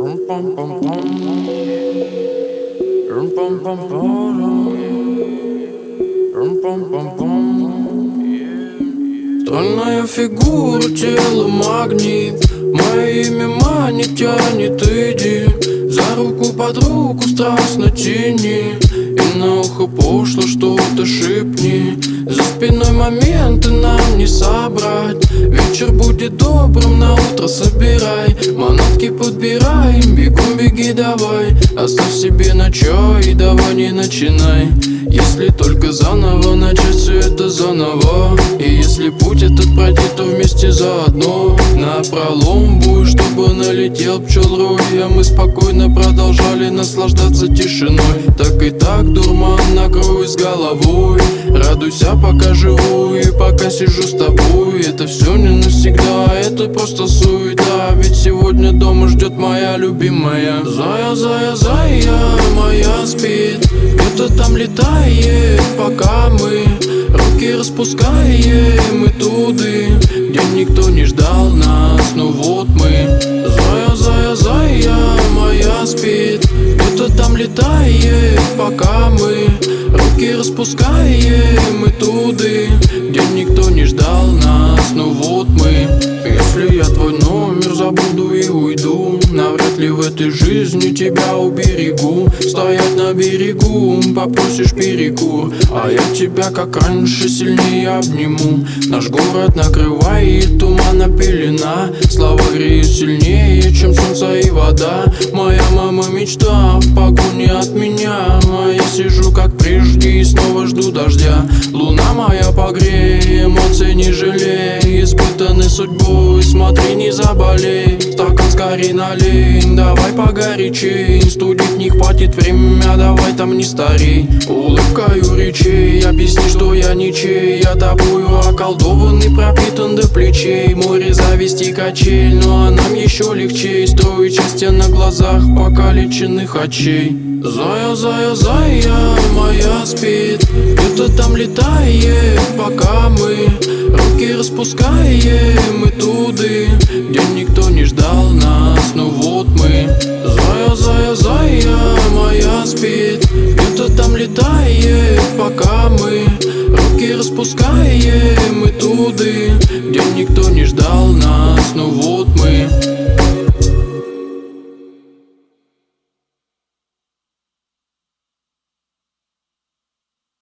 Странная фигура, тело магнит. Мое имя манит, тянет, иди. За руку под руку страстно тяни. И на ухо пошло что-то шепни. За спиной моменты нам не собрать. Вечер будет добрым, на утро собирай. Манатки подбирай, бегом беги давай. Оставь себе на чай, давай не начинай. Если только заново начать все это заново. И если путь этот пройти, то вместе заодно. Напролом бой, чтобы налетел пчел рой. А мы спокойно продолжали наслаждаться тишиной. Так и так дурман накрой с головой. Радуйся, пока живу и пока сижу с тобой. Это все не навсегда, это просто суета. Ведь сегодня дома ждет моя любимая. Зая, зая, зая моя спит. Где-то там летает, пока мы руки распускаем и туды, где никто не ждал нас. Ну вот мы. Зая, зая, зая моя спит. Где-то там летает, пока мы руки распускаем и туды, где никто не ждал нас. Ну вот мы. Если я твой номер забуду и уйду, навряд ли в этой жизни тебя уберегу. Стоять на берегу, попросишь перекур, а я тебя как раньше сильнее обниму. Наш город накрывает тумана пелена. Слова греют сильнее, чем солнце и вода. Моя мама мечта в погоне от меня. А я сижу как прежде и снова жду дождя. Луна моя погрей, эмоций не жалей. Испытаны судьбой, смотри не заболей. Стакан скорей налей, давай погорячей. Студить не хватит время, давай там не старей. Улыбкою речей, объясни, что я ничей. Я тобою околдованный, пропитан до плечей. Море зависти качель, ну а нам еще легче строить счастье на глазах покалеченных очей. Зая, зая, зая моя спит. Где-то там летает, пока мы руки распускаем и туды, где никто не ждал нас. Ну вот мы. Зая, зая, зая моя спит. Где-то там летает, пока мы руки распускаем и туды, где никто не ждал нас. Ну вот мы.